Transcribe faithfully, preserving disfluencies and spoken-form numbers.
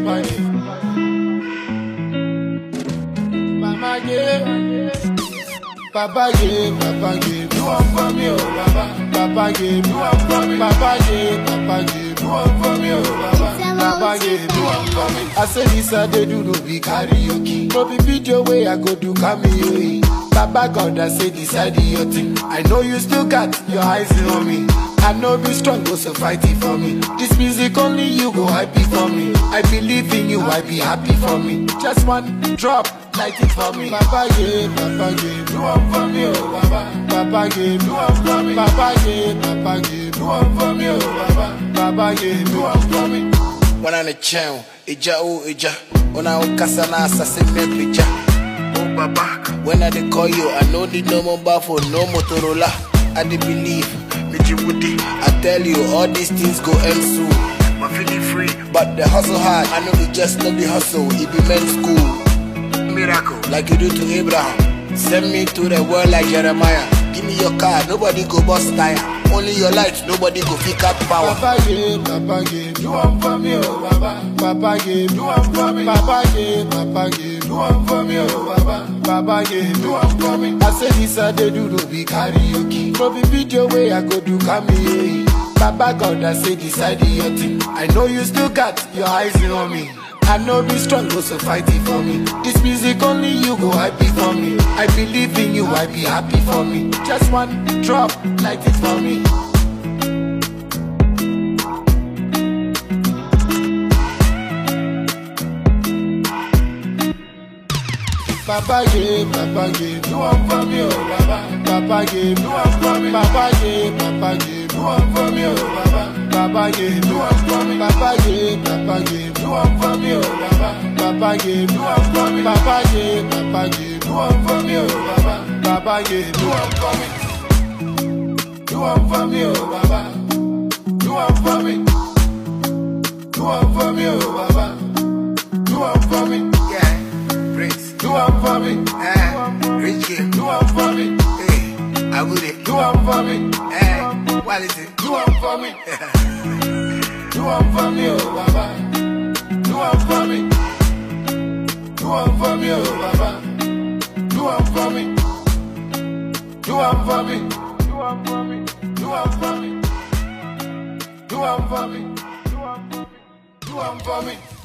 Papa J. Mama J. Papa J, Papa J, do one for me, oh Baba. Papa J, do one for me. Papa J, Papa J, do one for me, oh Baba. Papa J, do one for me. I say this I dey do no be karaoke. No be video way I go do cameo. Baba God, I say decide your thing. I know you still got your eyes on me. I know be strong, go so fight it for me. This music only you go happy for me. I believe in you, I be happy for me. Just one drop, light it for me. Papa J, Papa J, do one for me, oh Baba. Papa J, do one for me. Papa J, Papa J, do one for me, oh Baba. Papa J, do one for me. When I'm a chow, Eja oh Eja. When I'm Kasana assassin me picture. Oh Baba, when I dey call you, I know the no mobile phone, no Motorola. I dey believe, me Djibouti. I tell you, all these things go end soon. My feeling free, but the hustle hard. I know it just not the hustle, it be men's school. Miracle, like you do to Abraham. Send me to the world like Jeremiah. Give me your car, nobody go bust tire. Only your light, nobody go pick up power. Papa J, Papa J, do one for me, oh Baba. Papa J, do one for me. Papa J, Papa J, do one for me, oh Baba. Papa J, do one for me. I say this I dey do no be karaoke. No be video way I go do cameo. Baba God, I say decide your thing. I know you still got your eyes on me. I know be strong, go so fight it for me. This music only you go happy for me. I believe in you, I be happy for me. Just one drop, light it for me. Papa J, Papa J, do one for me, oh Baba. Papa J, do one for me. Papa J, Papa J, do one for me, oh Baba. Papa J, do one for me. Papa J, Papa J, do one for me, oh Baba. Papa J, do one for me. Papa J, Papa J, do one for me, oh Baba. Papa J, do one for me. Do one for me, oh Baba. Do one for me. Do one for me, oh Baba. Do one for me. Yeah, Prince. Do one for me. Eh, Rich Kid. Do one for me. Hey, I would it. Do one for me. Eh, what is it? Do one for me. Do one for me, oh Baba. Do one for me. Do one for me, oh Baba. Do one for me. Do one for me. Do one for me. Do one for me. Do one for me. Do one for me. Do one for me.